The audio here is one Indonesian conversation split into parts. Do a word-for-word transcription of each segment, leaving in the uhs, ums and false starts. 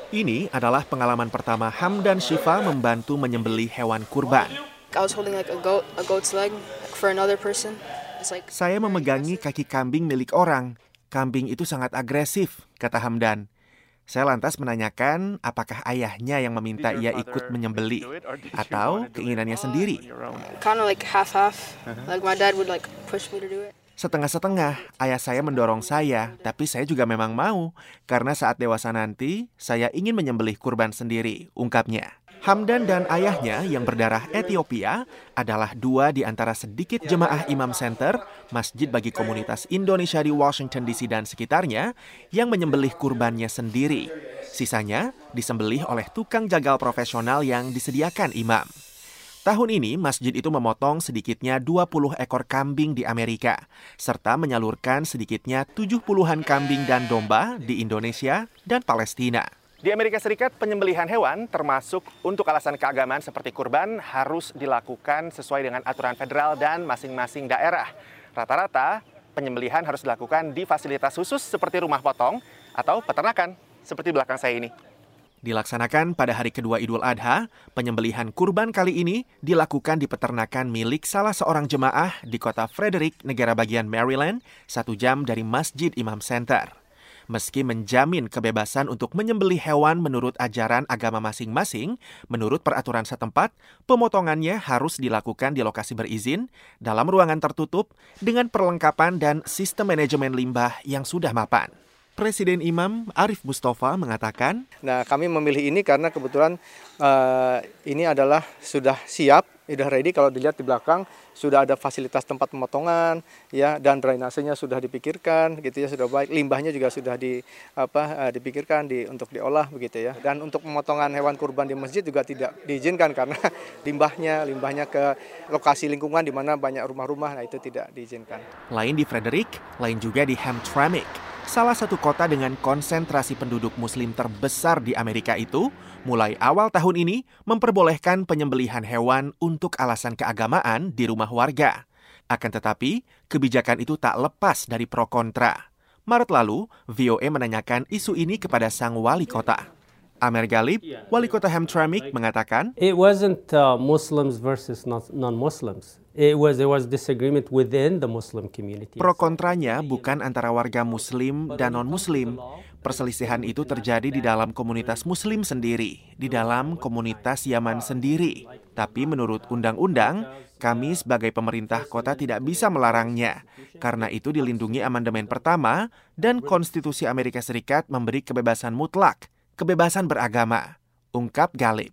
Ini adalah pengalaman pertama Hamdan Shifa membantu menyembelih hewan kurban. I was holding like a goat, a goat's leg for another person. It's like Saya memegangi kaki kambing milik orang. Kambing itu sangat agresif, kata Hamdan. Saya lantas menanyakan apakah ayahnya yang meminta ia ikut menyembelih atau keinginannya sendiri. kind of like half-half. Like my dad would like push me to do it. Setengah-setengah, ayah saya mendorong saya, tapi saya juga memang mau. Karena saat dewasa nanti, saya ingin menyembelih kurban sendiri, ungkapnya. Hamdan dan ayahnya yang berdarah Ethiopia adalah dua di antara sedikit jemaah Imam Center, masjid bagi komunitas Indonesia di Washington D C dan sekitarnya, yang menyembelih kurbannya sendiri. Sisanya disembelih oleh tukang jagal profesional yang disediakan imam. Tahun ini, masjid itu memotong sedikitnya dua puluh ekor kambing di Amerika, serta menyalurkan sedikitnya tujuh puluhan kambing dan domba di Indonesia dan Palestina. Di Amerika Serikat, penyembelihan hewan termasuk untuk alasan keagamaan seperti kurban harus dilakukan sesuai dengan aturan federal dan masing-masing daerah. Rata-rata, penyembelihan harus dilakukan di fasilitas khusus seperti rumah potong atau peternakan, seperti belakang saya ini. Dilaksanakan pada hari kedua Idul Adha, penyembelihan kurban kali ini dilakukan di peternakan milik salah seorang jemaah di kota Frederick, negara bagian Maryland, satu jam dari Masjid Imam Center. Meski menjamin kebebasan untuk menyembelih hewan menurut ajaran agama masing-masing, menurut peraturan setempat, pemotongannya harus dilakukan di lokasi berizin, dalam ruangan tertutup, dengan perlengkapan dan sistem manajemen limbah yang sudah mapan. Presiden Imam Arif Mustafa mengatakan, Nah, kami memilih ini karena kebetulan uh, ini adalah sudah siap, sudah ready. Kalau dilihat di belakang sudah ada fasilitas tempat pemotongan, ya, dan drainasenya sudah dipikirkan, gitu ya, sudah baik. Limbahnya juga sudah di apa uh, dipikirkan di untuk diolah, begitu ya. Dan untuk pemotongan hewan kurban di masjid juga tidak diizinkan karena limbahnya limbahnya ke lokasi lingkungan di mana banyak rumah-rumah, nah itu tidak diizinkan. Lain di Frederick, lain juga di Hamtramck. Salah satu kota dengan konsentrasi penduduk muslim terbesar di Amerika itu, mulai awal tahun ini memperbolehkan penyembelihan hewan untuk alasan keagamaan di rumah warga. Akan tetapi, kebijakan itu tak lepas dari pro kontra. Maret lalu, V O A menanyakan isu ini kepada sang wali kota. Amer Ghalib, wali kota Hamtramck, mengatakan, It wasn't uh, Muslims versus non-Muslims. It was there was disagreement within the Muslim community. Pro kontranya bukan antara warga Muslim dan non-Muslim. Perselisihan itu terjadi di dalam komunitas Muslim sendiri, di dalam komunitas Yaman sendiri. Tapi menurut undang-undang, kami sebagai pemerintah kota tidak bisa melarangnya. Karena itu dilindungi amandemen pertama dan Konstitusi Amerika Serikat memberi kebebasan mutlak, kebebasan beragama, ungkap Ghalib.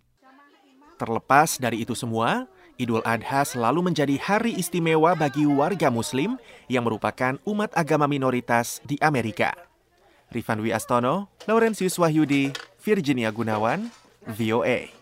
Terlepas dari itu semua, Idul Adha selalu menjadi hari istimewa bagi warga Muslim yang merupakan umat agama minoritas di Amerika. Rifan Dwi Astono, Laurentius Wahyudi, Virginia Gunawan, V O A.